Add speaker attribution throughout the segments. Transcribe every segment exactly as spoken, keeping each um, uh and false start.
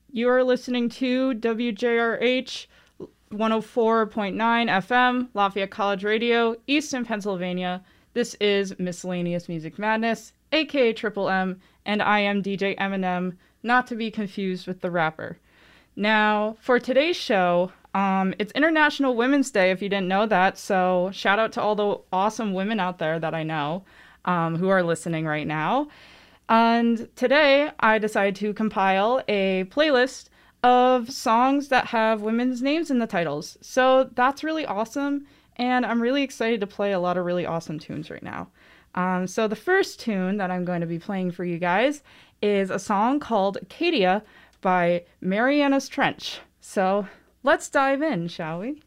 Speaker 1: You are listening to W J R H one oh four point nine F M, Lafayette College Radio, Easton, Pennsylvania. This is Miscellaneous Music Madness, aka Triple M, and I am D J Eminem, not to be confused with the rapper. Now, for today's show, um, it's International Women's Day, if you didn't know that, so shout out to all the awesome women out there that I know um, who are listening right now. And today, I decided to compile a playlist of songs that have women's names in the titles. So that's really awesome, and I'm really excited to play a lot of really awesome tunes right now. Um, so the first tune that I'm going to be playing for you guys is a song called Acadia by Marianas Trench. So let's dive in, shall we?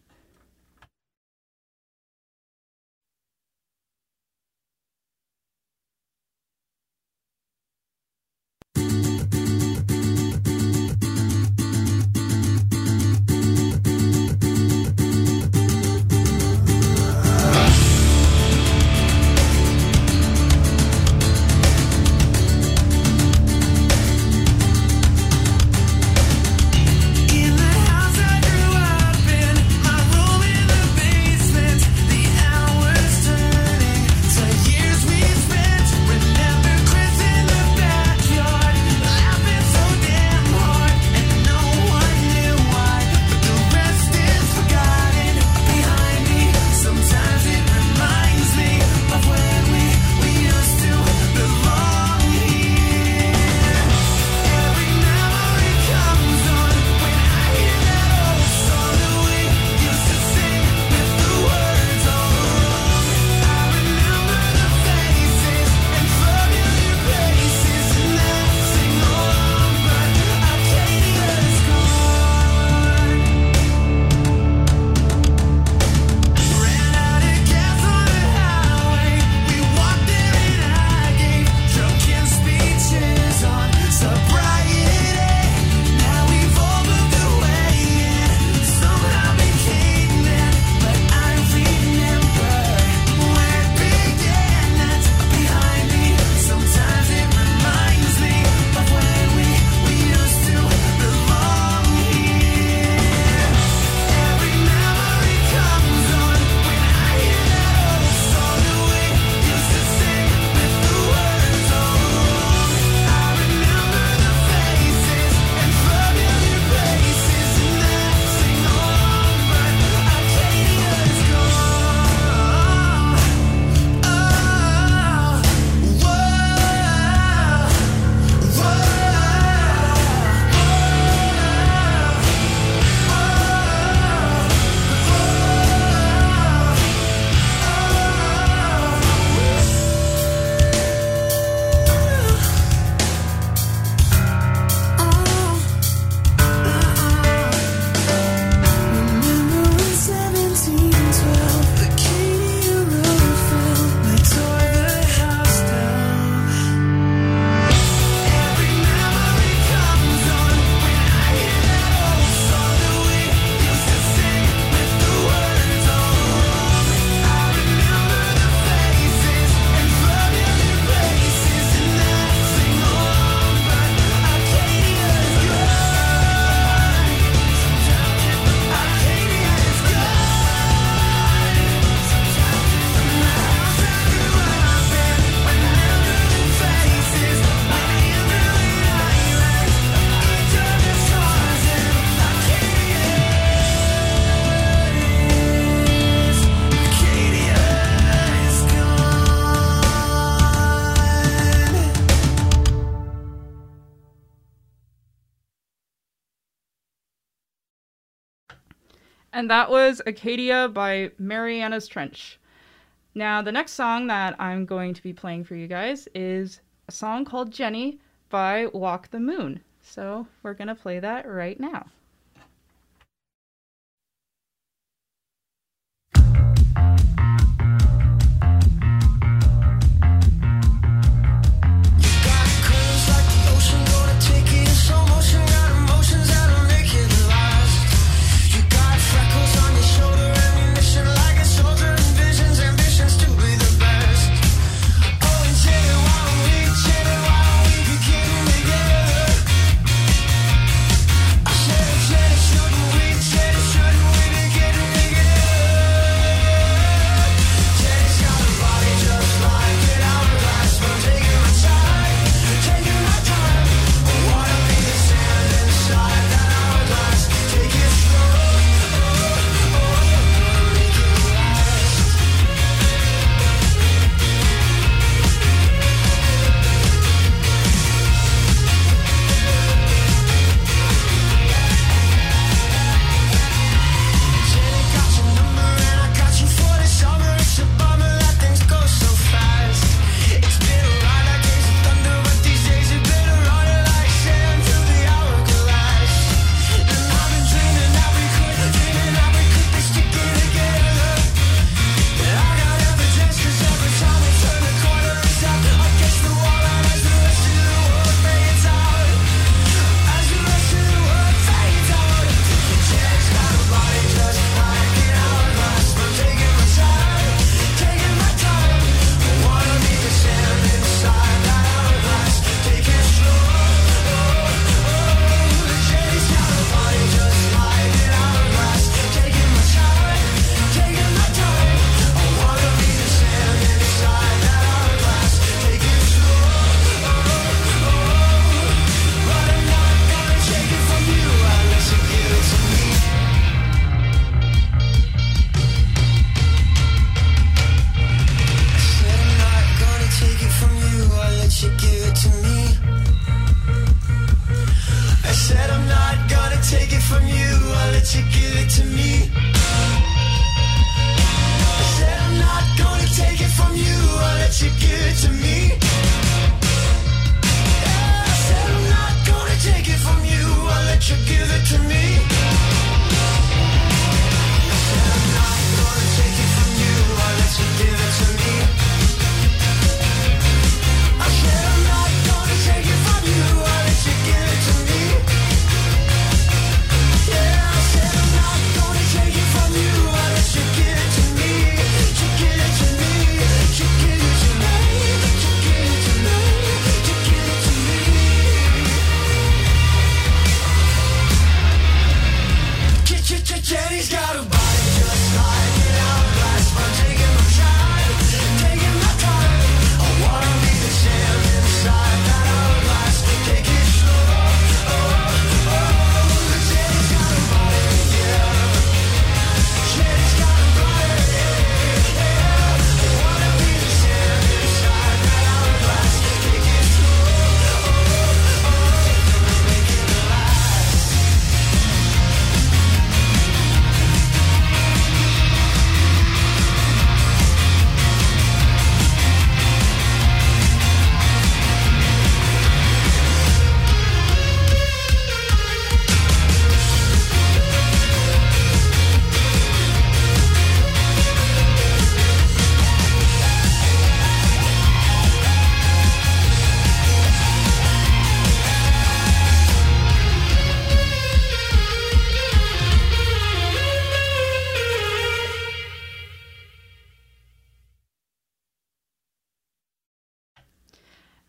Speaker 1: And that was Acadia by Marianas Trench. Now, the next song that I'm going to be playing for you guys is a song called Jenny by Walk the Moon. So we're going to play that right now.
Speaker 2: Together.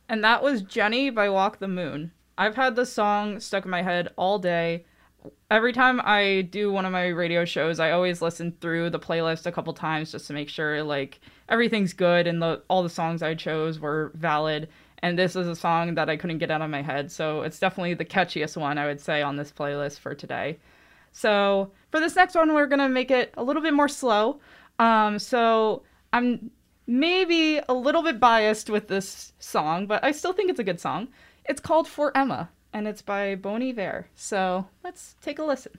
Speaker 1: And that was Jenny by Walk the Moon. I've had this song stuck in my head all day. Every time I do one of my radio shows, I always listen through the playlist a couple times just to make sure like everything's good and the all the songs I chose were valid. And this is a song that I couldn't get out of my head, so it's definitely the catchiest one I would say on this playlist for today. So for this next one, we're gonna make it a little bit more slow. Um, so I'm maybe a little bit biased with this song, but I still think it's a good song. It's called For Emma, and it's by Bon Iver. So let's take a listen.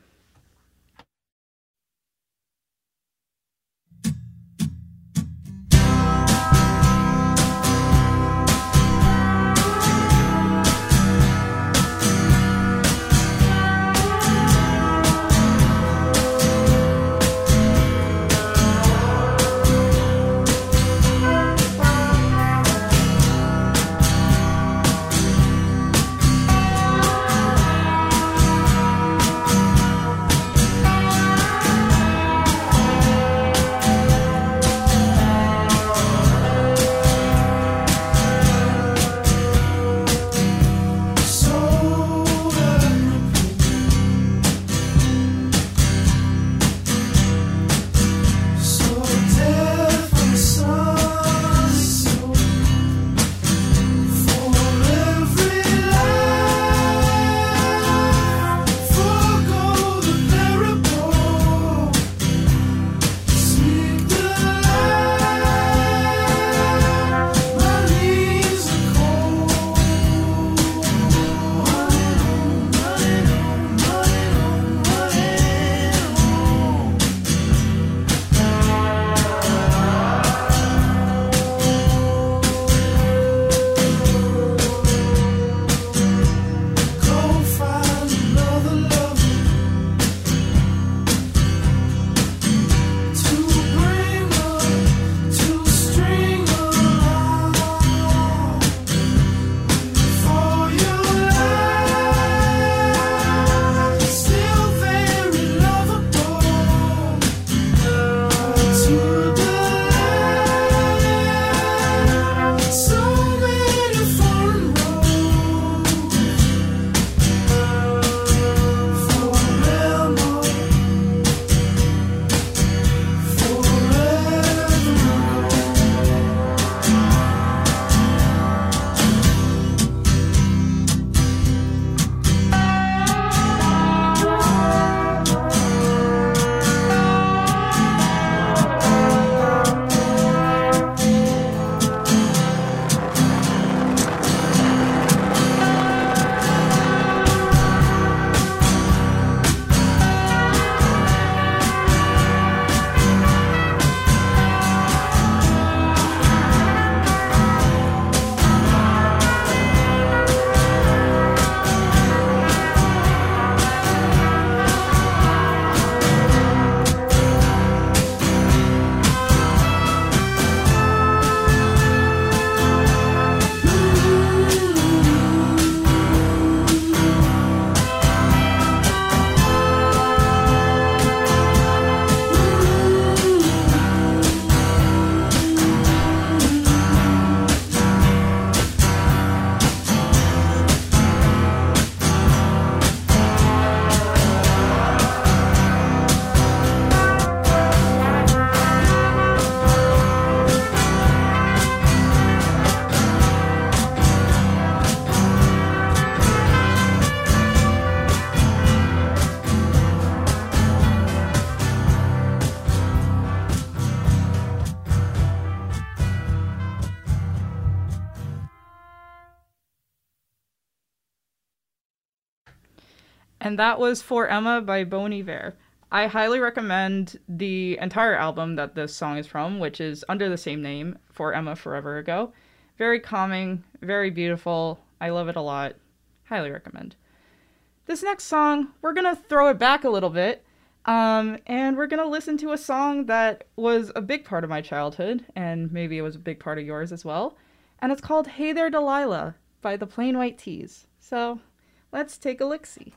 Speaker 1: And that was For Emma by Bon Iver. I highly recommend the entire album that this song is from, which is under the same name, For Emma Forever Ago. Very calming, very beautiful. I love it a lot. Highly recommend. This next song, we're going to throw it back a little bit, um, and we're going to listen to a song that was a big part of my childhood, and maybe it was a big part of yours as well. And it's called Hey There Delilah by the Plain White T's. So let's take a look-see.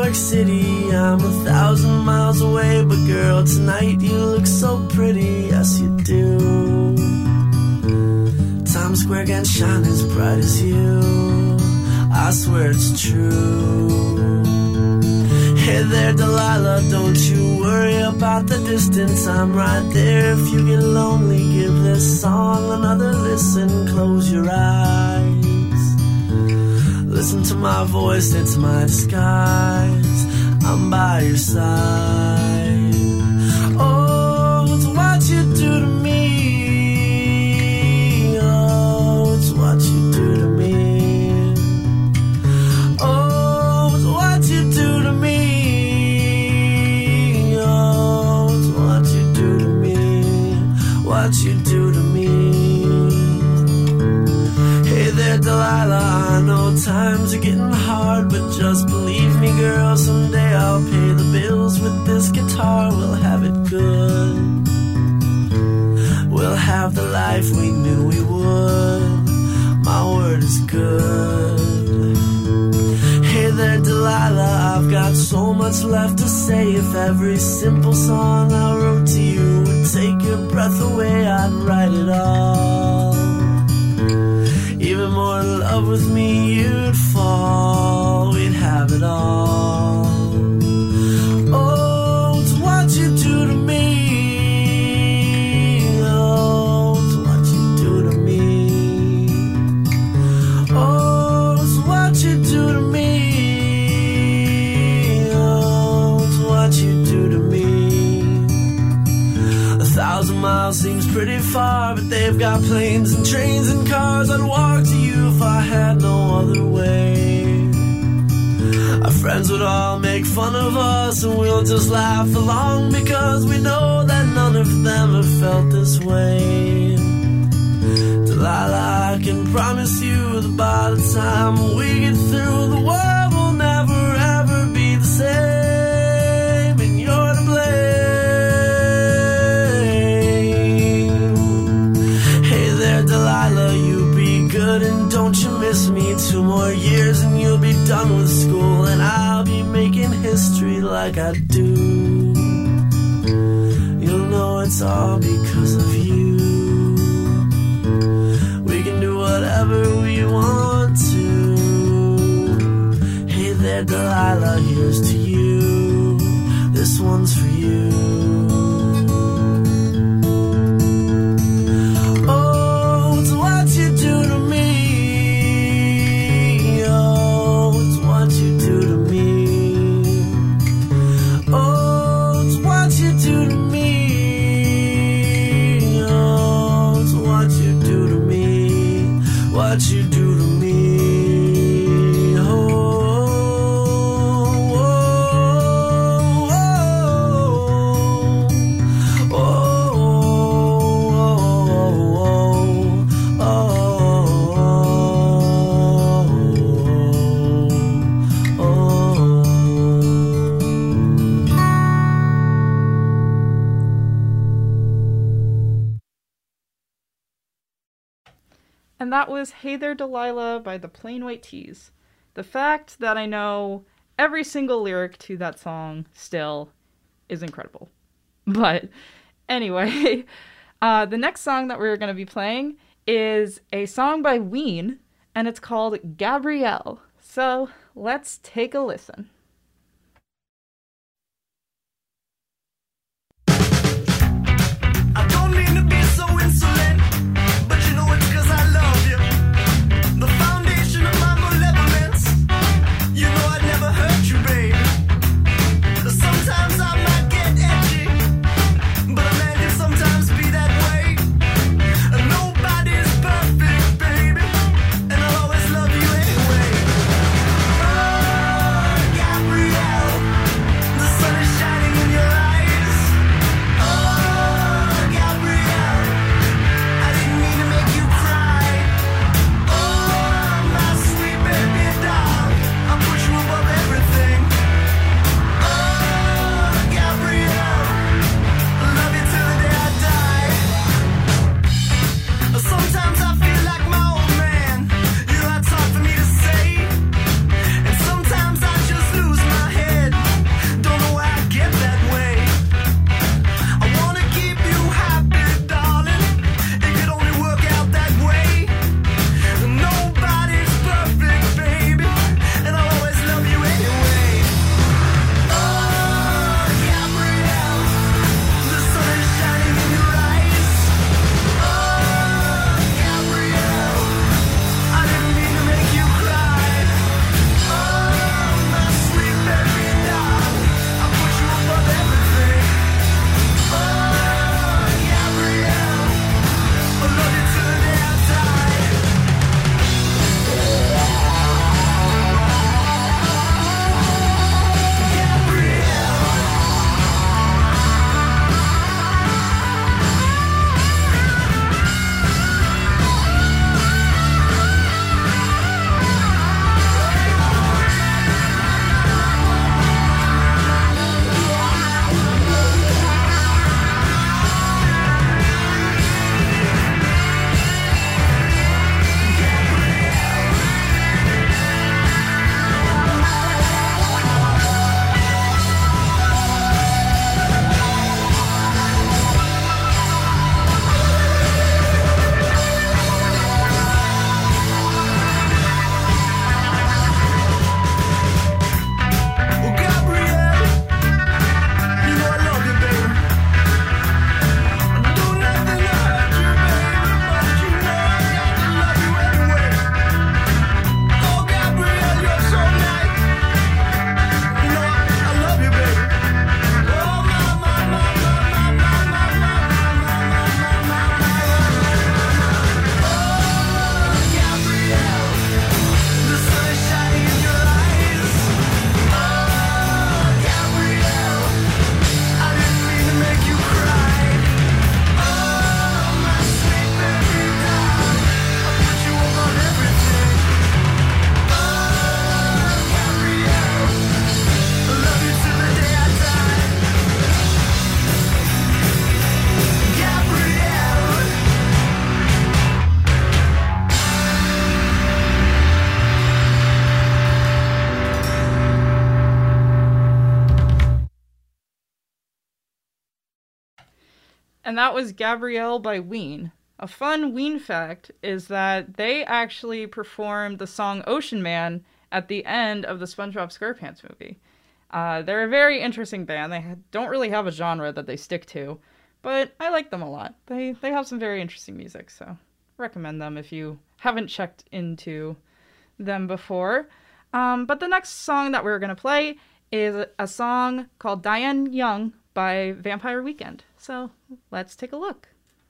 Speaker 2: York City. I'm a thousand miles away, but girl, tonight you look so pretty. Yes, you do. Times Square can't shine as bright as you. I swear it's true. Hey there, Delilah, don't you worry about the distance. I'm right there if you get lonely. Give this song another listen. Close your eyes. Listen to my voice, it's my disguise. I'm by your side. Oh, it's what you do to me. Oh, it's what you do to me. Oh, it's what you do to me. What you do to me. Hey there, Delilah, I know times are getting hard, but just believe me, girl, someday I'll pay the bills with this guitar. We'll have it good. We'll have the life we knew we would. My word is good. Hey there, Delilah, I've got so much left to say. If every simple song I wrote to you would take your breath away, I'd write it all. Even more in love with me, you'd fall. We'd have it all. Oh, it's what you do to me. Oh, it's what you do to me. Oh, it's what you do to me. Thousand miles seems pretty far, but they've got planes and trains and cars. I'd walk to you if I had no other way. Our friends would all make fun of us, and we'll just laugh along, because we know that none of them have felt this way. Delilah, I can promise you that by the time we get through, the world will never ever be the same, and you're to blame. Delilah, you be good and don't you miss me. Two more years and you'll be done with school, and I'll be making history like I do. You'll know it's all because of you. We can do whatever we want to. Hey there, Delilah, here's to you. This one's for you. What you do to me. Oh, oh, oh, oh, oh, oh, oh, oh.
Speaker 1: And that was Hey There, Delilah by the Plain White T's. The fact that I know every single lyric to that song still is incredible. But anyway, uh, the next song that we're going to be playing is a song by Ween, and it's called Gabrielle. So let's take a listen.
Speaker 3: I don't mean to be so insolent, but you know it's 'cause I love you. The foundation of my malevolence, you know I'd never hurt you, baby. Sometimes I might get edgy, but a man can sometimes be that way. Nobody's perfect, baby, and I'll always love you anyway. Oh, God.
Speaker 1: And that was Gabrielle by Ween. A fun Ween fact is that they actually performed the song Ocean Man at the end of the SpongeBob SquarePants movie. Uh, they're a very interesting band. They don't really have a genre that they stick to, but I like them a lot. They they have some very interesting music, so recommend them if you haven't checked into them before. Um, but the next song that we're going to play is a song called Diane Young by Vampire Weekend. So let's take a look.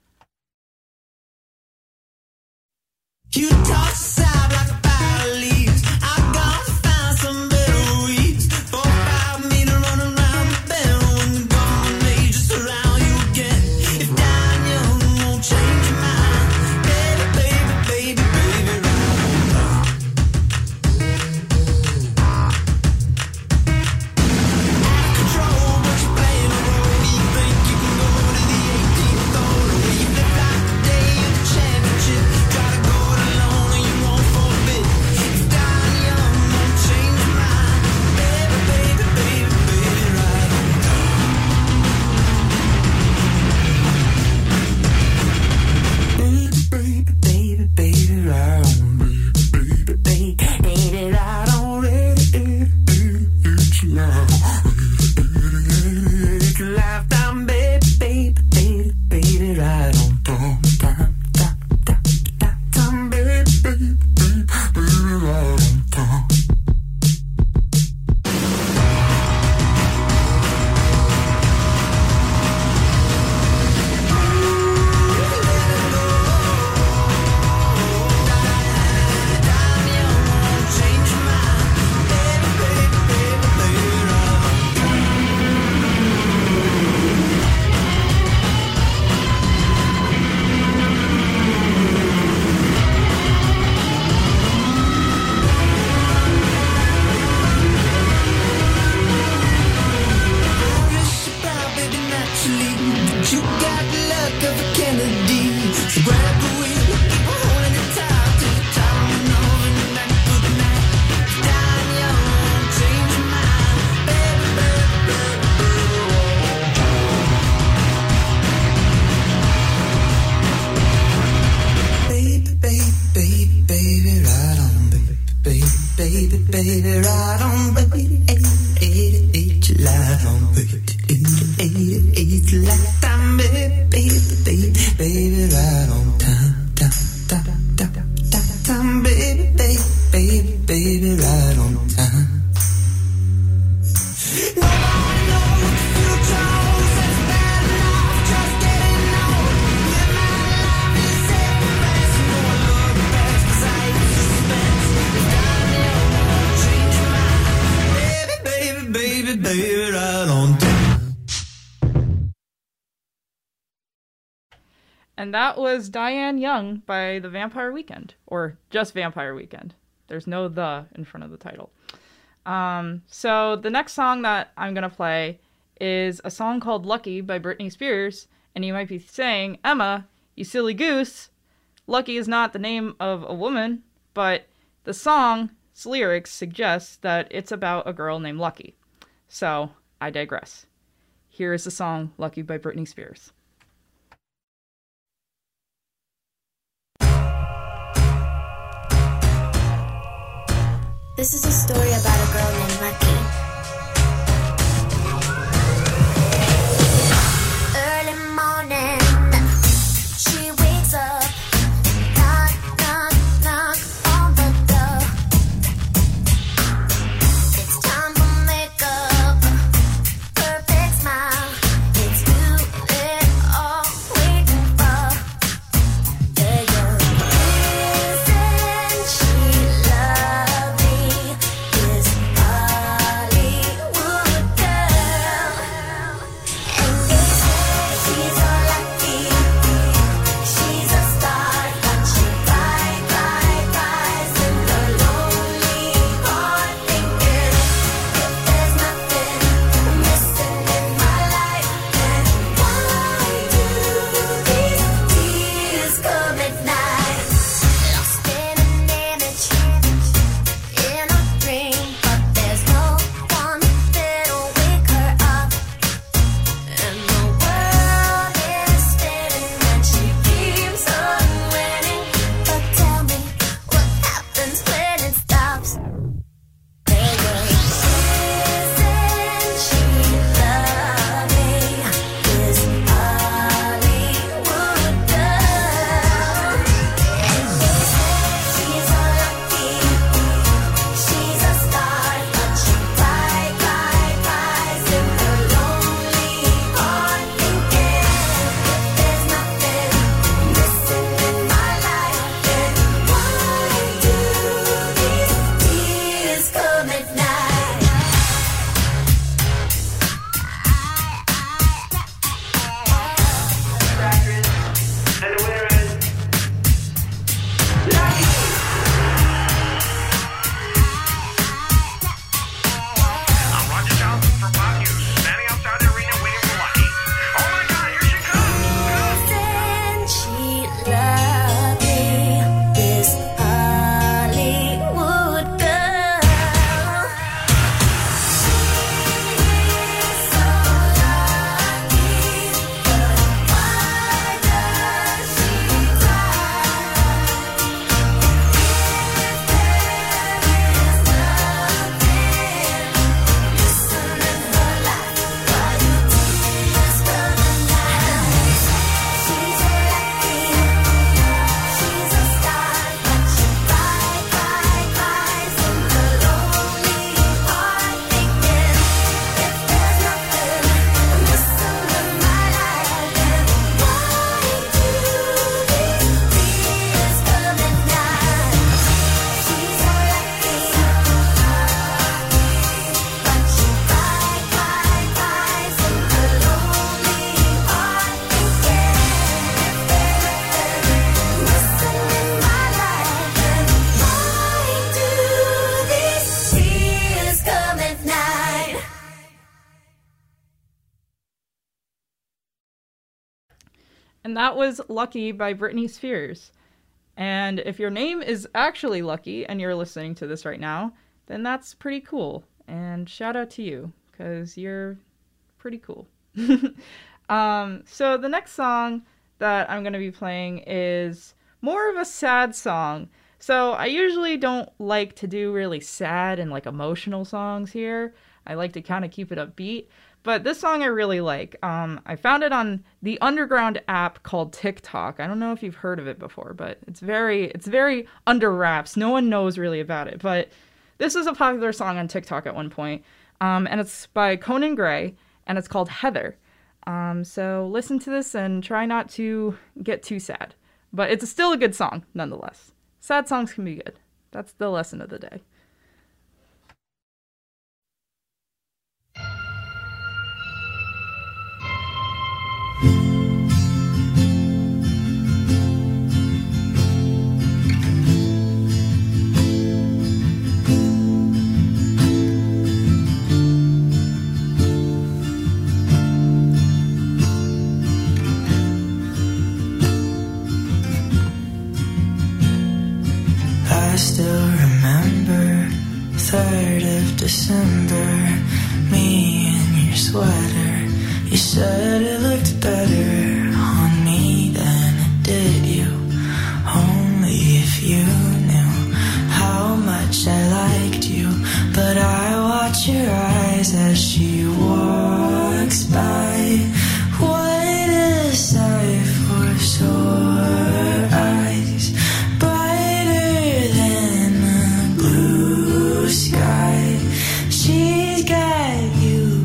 Speaker 2: You toss out like a pile of leaves. I gotta find some better weeds. Four, five me to run around the bend when the government may just surround you again. If dying young won't change your mind, baby, baby, baby, baby, right on. Out of control, but you're playing a role. You think you can go to the eighteenth hole, or you live like the day of the championship. Try to go it alone and you won't forbid. If dying young won't change your mind, baby, baby, baby, baby, right on. Baby, baby, baby, baby, right on. Baby, baby, baby, right on. It's love. It's a lifetime, baby, baby, baby, baby, right on. Time, time, time, time, time, time, baby, baby, baby, baby, right on time. Change your mind, baby, baby, baby, baby, right on. You got the luck of a Kennedy. So grab the wheel, keep holding it tight till the time went over and back to the night. Dying young, change your mind, baby, baby, baby, baby, baby, baby, baby, right on, baby, baby, baby, baby, right on, baby, eight, eight, eight, light on, baby, eight, eight, eight, lifetime, baby, baby, baby, baby, right on time, time, time, time, time, time, baby, baby, baby, baby, right on time. Nobody knows what the future holds. It's bad enough just getting old. Live my life in sacrifice. No one look back 'cause I hate suspense. If dying young won't change your mind, baby, baby, baby, baby, right on time.
Speaker 1: And that was Diane Young by the Vampire Weekend, or just Vampire Weekend. There's no the in front of the title. Um, so the next song that I'm going to play is a song called Lucky by Britney Spears. And you might be saying, Emma, you silly goose, Lucky is not the name of a woman, but the song's lyrics suggest that it's about a girl named Lucky. So I digress. Here is the song Lucky by Britney Spears.
Speaker 4: This is a story about a girl named Lucky. Early morning, she wakes up, knock, knock, knock on the door. It's time for makeup, perfect smile. It's you they're all waiting for. Yeah, yeah. Isn't she lovely? Is
Speaker 1: And that was Lucky by Britney Spears. And if your name is actually Lucky and you're listening to this right now, then that's pretty cool. And shout out to you, because you're pretty cool. um, so the next song that I'm going to be playing is more of a sad song. So I usually don't like to do really sad and like emotional songs here. I like to kind of keep it upbeat. But this song I really like. Um, I found it on the underground app called TikTok. I don't know if you've heard of it before, but it's very it's very under wraps. No one knows really about it. But this is a popular song on TikTok at one point. Um, and it's by Conan Gray, and it's called Heather. Um, so listen to this and try not to get too sad. But it's still a good song, nonetheless. Sad songs can be good. That's the lesson of the day.
Speaker 2: I still remember third of December, me in your sweater. You said it looked better on me than it did you. Only if you knew how much I liked you. But I watch your eyes as she walks by. What a sight for sore eyes, brighter than the blue sky. She's got you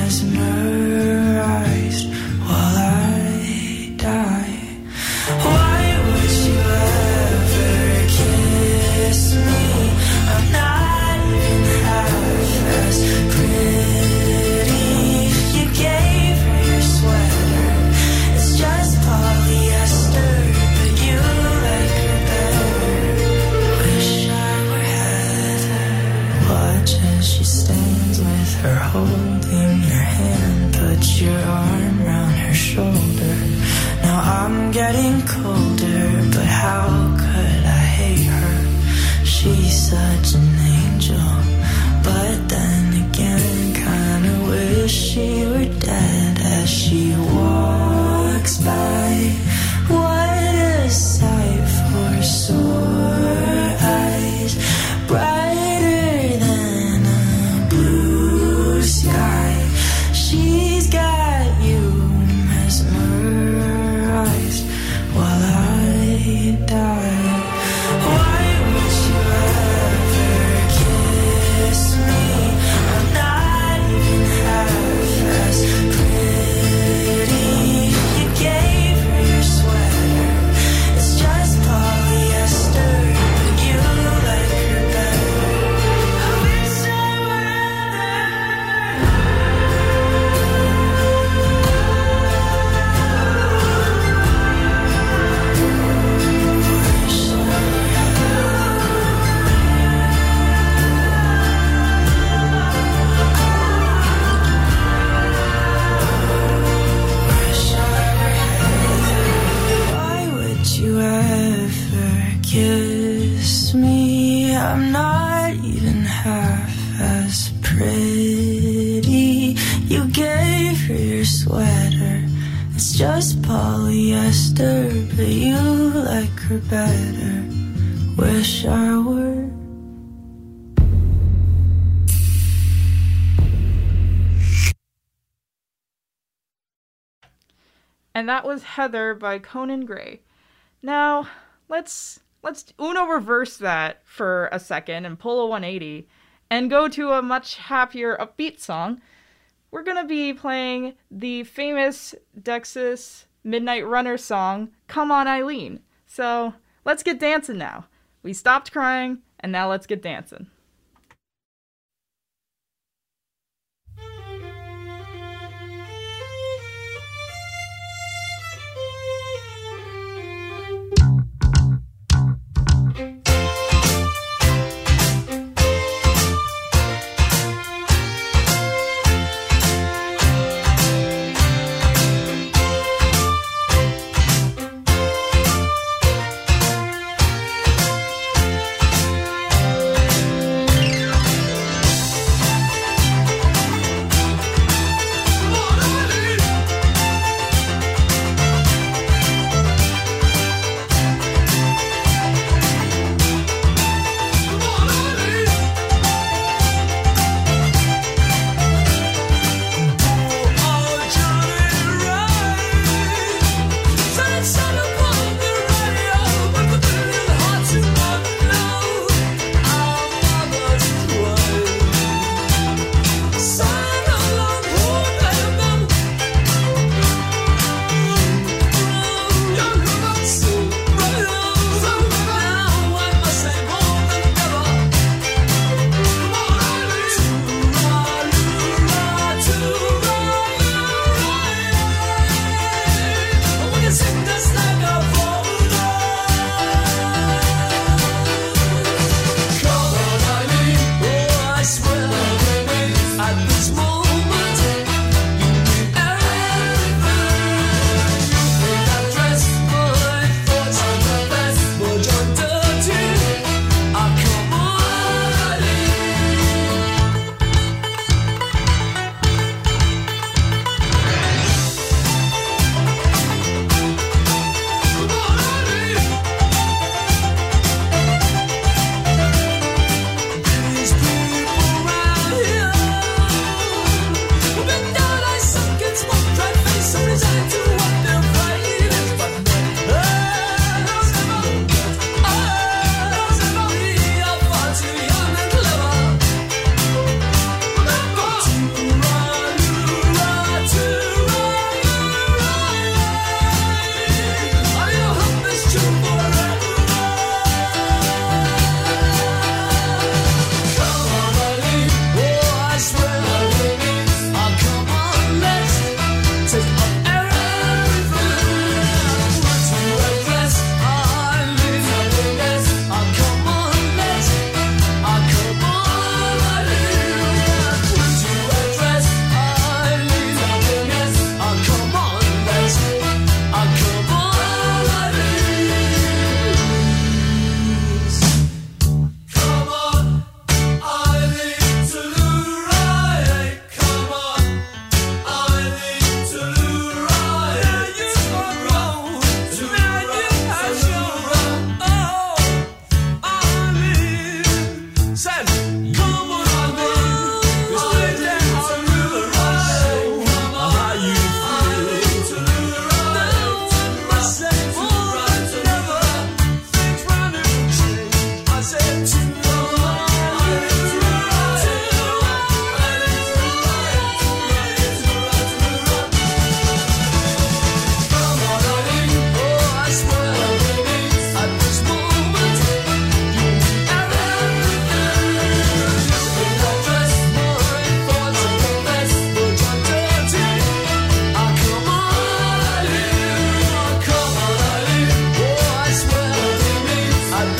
Speaker 2: mesmerized while I die. Why would you ever kiss me? I'm not even half as pretty. You gave her your sweater. It's just polyester, but you like her better. Wish I were Heather. Watch as she stands with her holding your hand. Put your arm round her shoulder. Now I'm getting colder, but how could I hate her? She's such an angel, but then again, kinda wish she were dead as she walks by. What a sight for sore eyes, brighter than a blue sky. She's got you mesmerized while I die. Why would you ever kiss me? I'm not even half as pretty. You gave her your sweater. It's just polyester, but you like her better. I wish I were Why would you ever kiss me? I'm not even half as pretty. You gave her your sweater. It's just polyester, but you like her better. Wish I were.
Speaker 1: And that was Heather by Conan Gray. Now, let's let's Uno reverse that for a second and pull a one eighty and go to a much happier, upbeat song. We're going to be playing the famous Dexys Midnight Runner song, Come On Eileen. So, let's get dancing now. We stopped crying, and now let's get dancing.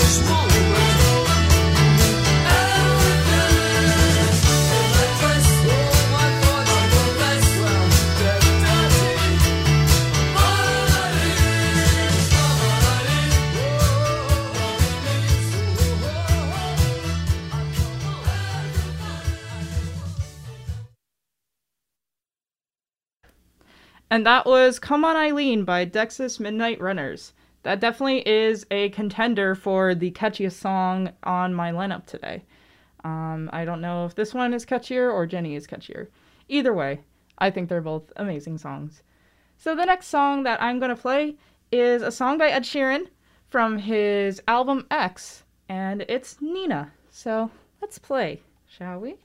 Speaker 1: And that was Come On Eileen by Dexys Midnight Runners. That definitely is a contender for the catchiest song on my lineup today. Um, I don't know if this one is catchier or Jenny is catchier. Either way, I think they're both amazing songs. So the next song that I'm going to play is a song by Ed Sheeran from his album X, and it's Nina. So let's play, shall we?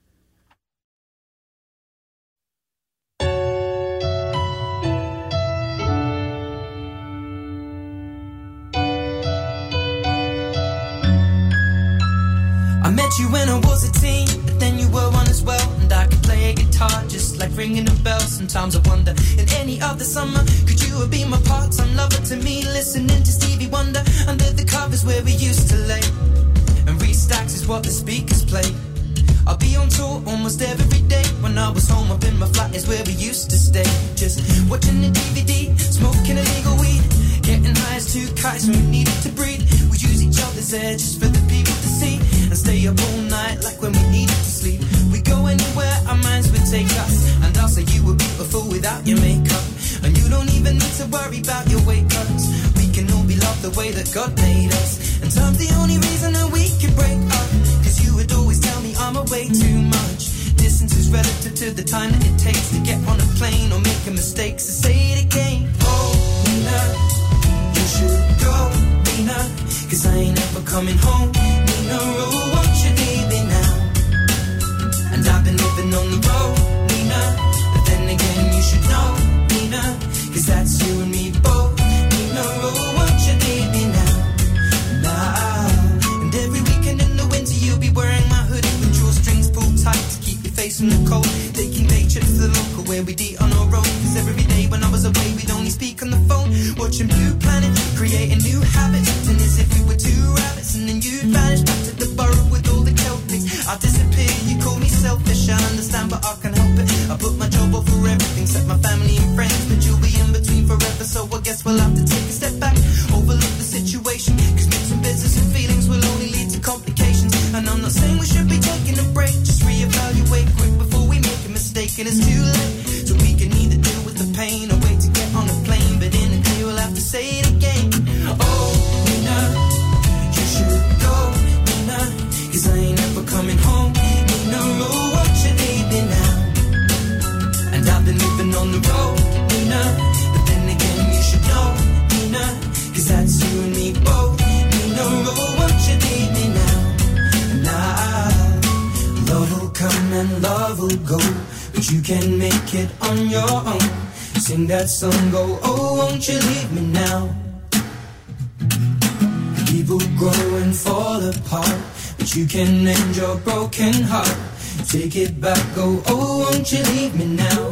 Speaker 5: I met you when I was a teen, but then you were one as well. And I could play a guitar just like ringing a bell. Sometimes I wonder, in any other summer, could you have been my part-time lover to me? Listening to Stevie Wonder under the covers where we used to lay. And Reese Stacks is what the speakers play. I'll be on tour almost every day. When I was home up in my flat is where we used to stay. Just watching the D V D, smoking illegal weed, getting high as two kites when we needed to breathe. We use each other's air just for the people to see, and stay up all night like when we needed to sleep. We go anywhere our minds would take us, and I'll say you were beautiful without your makeup. And you don't even need to worry about your weight cuts. We can all be loved the way that God made us. And time's the only reason that we can break up, cause you would always tell me I'm away too much. Distance is relative to the time that it takes to get on a plane or make a mistake, so say it again. Oh, Nina, you should go, Nina, cause I ain't ever coming home. Nina, oh, won't you leave me now? And I've been living on the road, Nina, but then again you should know, Nina, cause that's you and me both. Nina, oh, won't you leave me now? Now. And every weekend in the winter you'll be wearing my hoodie with drawstrings pulled tight to keep your face from the cold. Taking day trips to the local where we'd eat on our own, cause every day when I was away we'd only speak on the phone. Watching Blue Planet, creating new habits, acting as if we were two rabbits. And then you'd vanish back to the burrow with all the kelpies. I disappear, you call me selfish, I understand but I can't help it. I put my job off for everything except my family and friends, but you'll be in between forever, so I guess we'll have to take a step back, overlook the situation, cause mixing business and feelings will only lead to complications. And I'm not saying we should be taking a break, just reevaluate quick before we make a mistake. And it's too late, so we can either deal with the pain or wait to get on a plane. But in a day we'll have to say it again. Oh, Nina, you should go, Nina, cause I ain't ever coming home. Nina, oh, won't you leave me now? And I've been living on the road, Nina, but then again you should know, Nina, cause that's you and me both. Nina, oh, won't you leave me now? And now, love will come and love will go, but you can make it on your own. Sing that song, go, oh, won't you leave me now? People grow and fall apart, but you can mend your broken heart. Take it back, go, oh, won't you leave me now?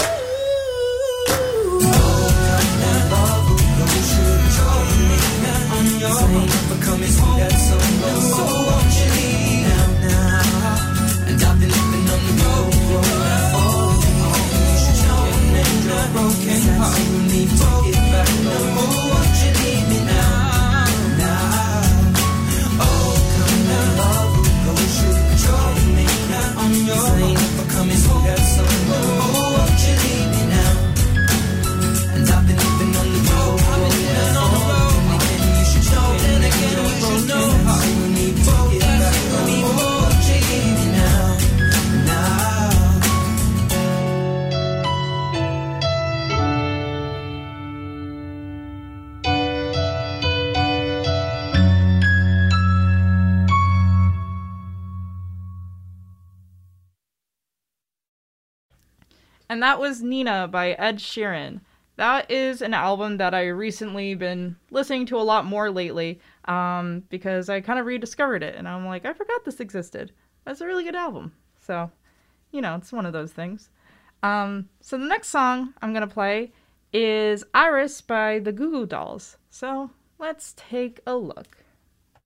Speaker 5: Coming home, that song goes, so won't you leave now, now? And I've been living on the road, oh, you should know, and your broken heart, you need to get back, oh, won't you leave me now, now? Oh, come now, love will go, should control me now, on your own, never coming home, that song goes, oh, won't you leave me now? And I've been living on the road, I've been living on the road. Then again, you should know how you need to get back. Oh, won't you leave me now, now?
Speaker 1: And that was Nina by Ed Sheeran. That is an album that I recently been listening to a lot more lately, um, because I kind of rediscovered it, and I'm like, I forgot this existed. That's a really good album. So, you know, it's one of those things. Um, so the next song I'm going to play is Iris by the Goo Goo Dolls. So let's take a look.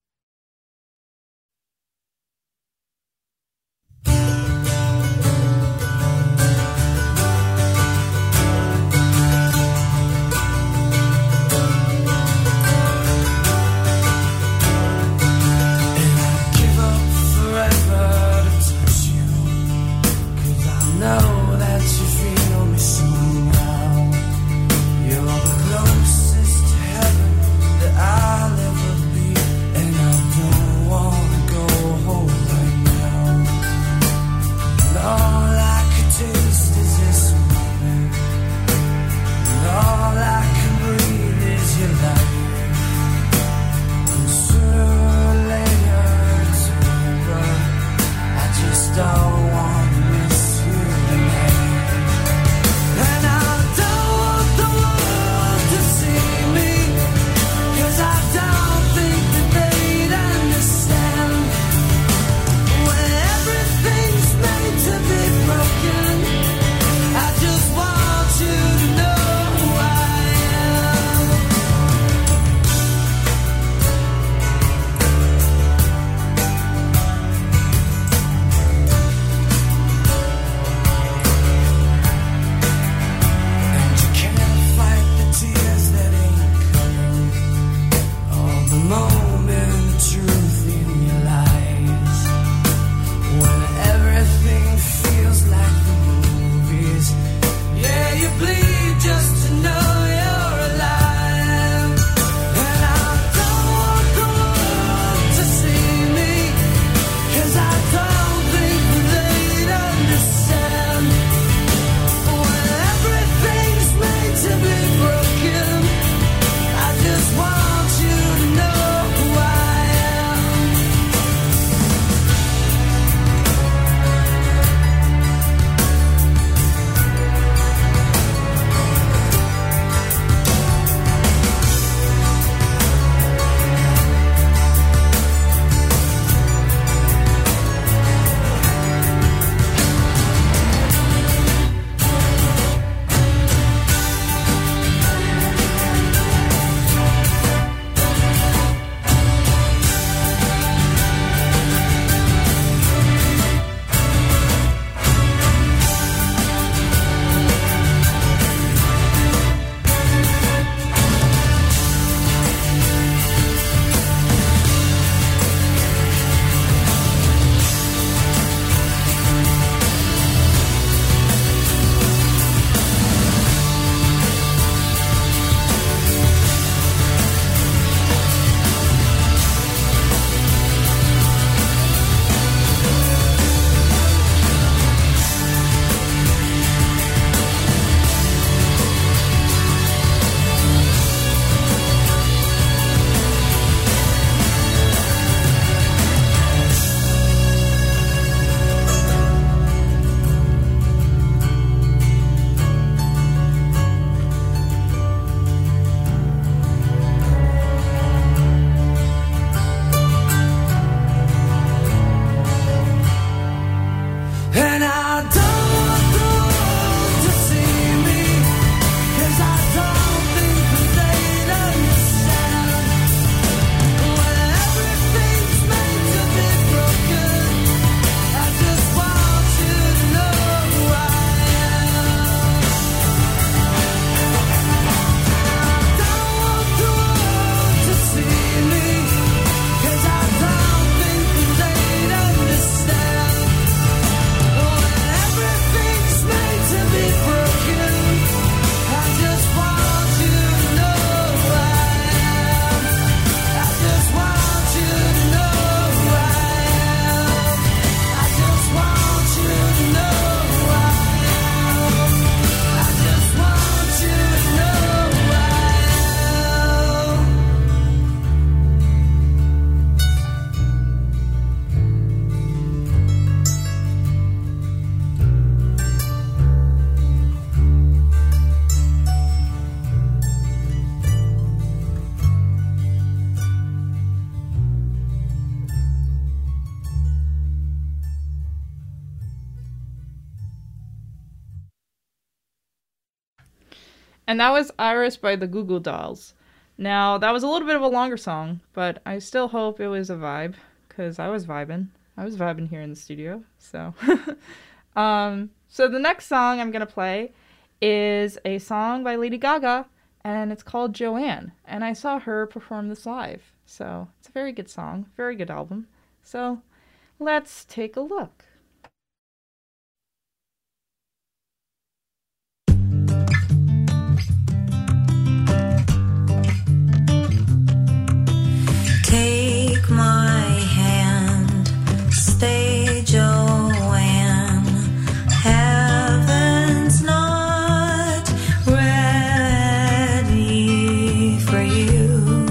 Speaker 1: And that was Iris by the Goo Goo Dolls. Now, that was a little bit of a longer song, but I still hope it was a vibe, because I was vibing. I was vibing here in the studio, so. um, so the next song I'm going to play is a song by Lady Gaga, and it's called Joanne. And I saw her perform this live, so it's a very good song, very good album. So let's take a look.
Speaker 6: Take my hand, stay Joanne. Heaven's not ready for you.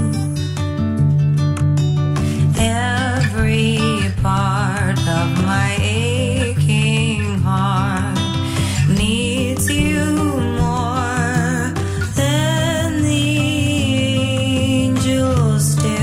Speaker 6: Every part of my aching heart needs you more than the angels do.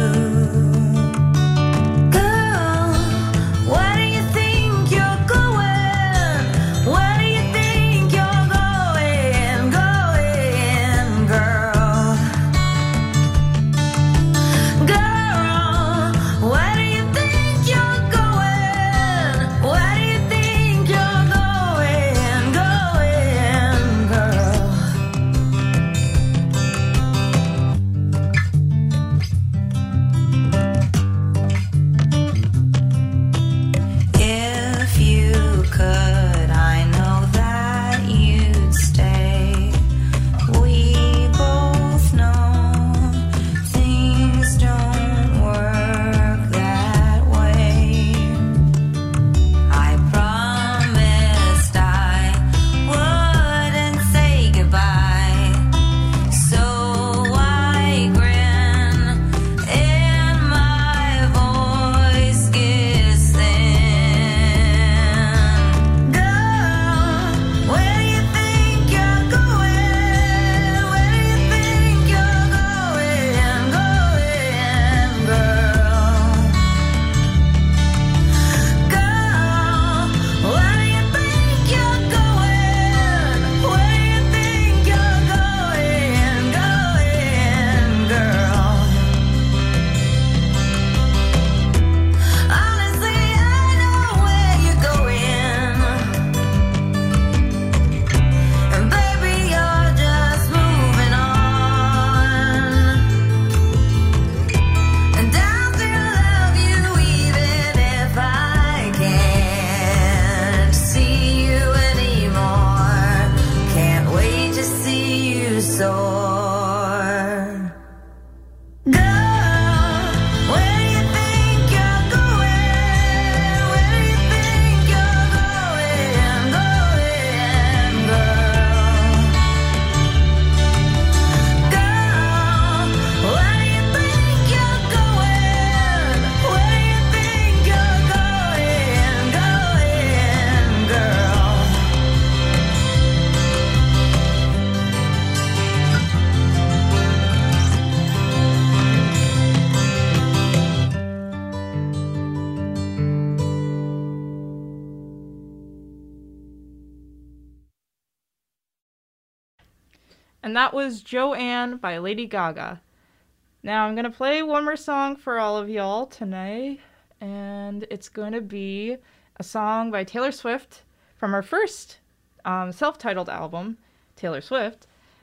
Speaker 1: And that was Joanne by Lady Gaga. Now I'm going to play one more song for all of y'all tonight, and it's going to be a song by Taylor Swift from her first um, self-titled album, Taylor Swift,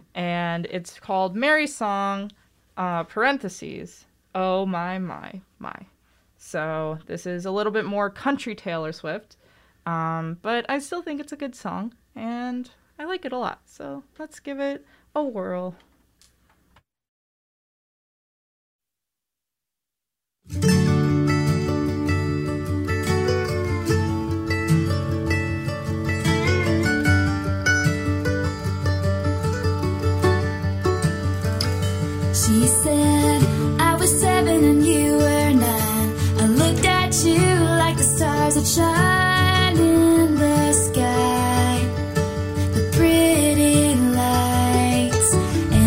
Speaker 1: and it's called Mary's Song, uh, parentheses, oh my, my, my. So this is a little bit more country Taylor Swift, um, but I still think it's a good song, and I like it a lot, so let's give it a whirl.
Speaker 4: She said, I was seven and you were nine. I looked at you like the stars that shine in the sky. The pretty lights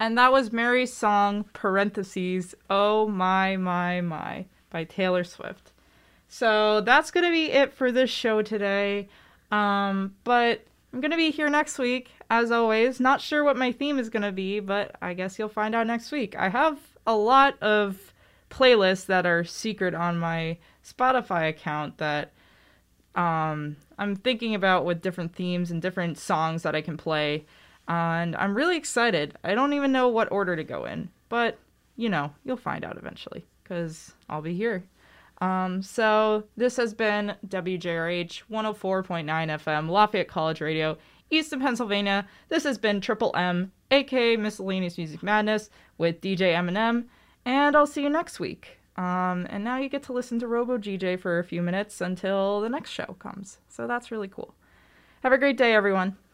Speaker 1: And that was Mary's song, parentheses, Oh My My My, by Taylor Swift. So that's going to be it for this show today. Um, but I'm going to be here next week, as always. Not sure what my theme is going to be, but I guess you'll find out next week. I have a lot of playlists that are secret on my Spotify account that um, I'm thinking about with different themes and different songs that I can play. And I'm really excited. I don't even know what order to go in, but, you know, you'll find out eventually, because I'll be here. Um, so this has been W J R H one oh four point nine F M, Lafayette College Radio, Easton, Pennsylvania. This has been Triple M, aka Miscellaneous Music Madness, with D J Eminem, and I'll see you next week. Um, and now you get to listen to Robo G J for a few minutes until the next show comes. So that's really cool. Have a great day, everyone.